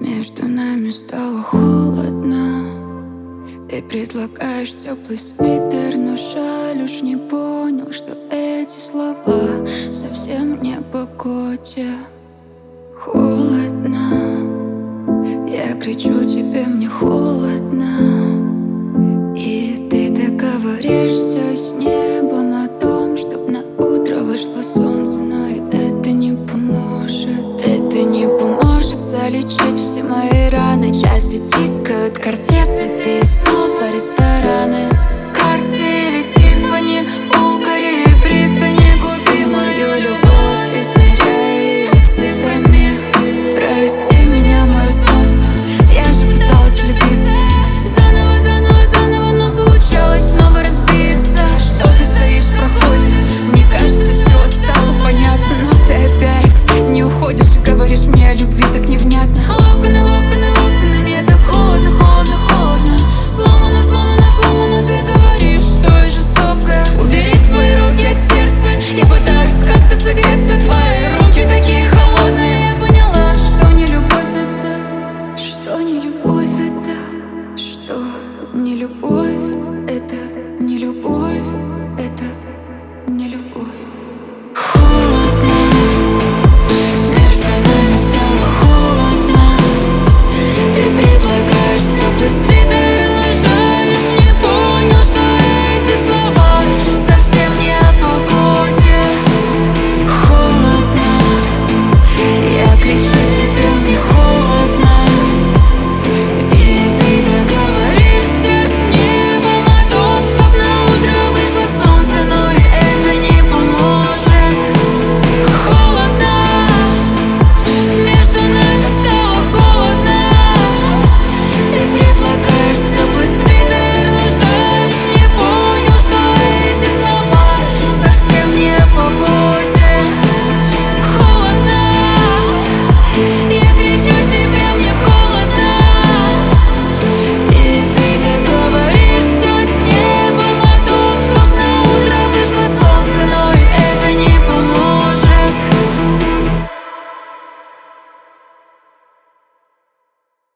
Между нами стало холодно. Ты предлагаешь теплый свитер, но жаль, уж не понял, что эти слова совсем не о погоде. Холодно, я кричу тебе, мне холодно. И ты так говоришь все с небом о том, чтоб на утро вышло солнце, но и это не поможет. Это не поможет залечить все мои раны. Часы тикают, карте, цветы и снова рестораны. Карте или Тиффани, Булгари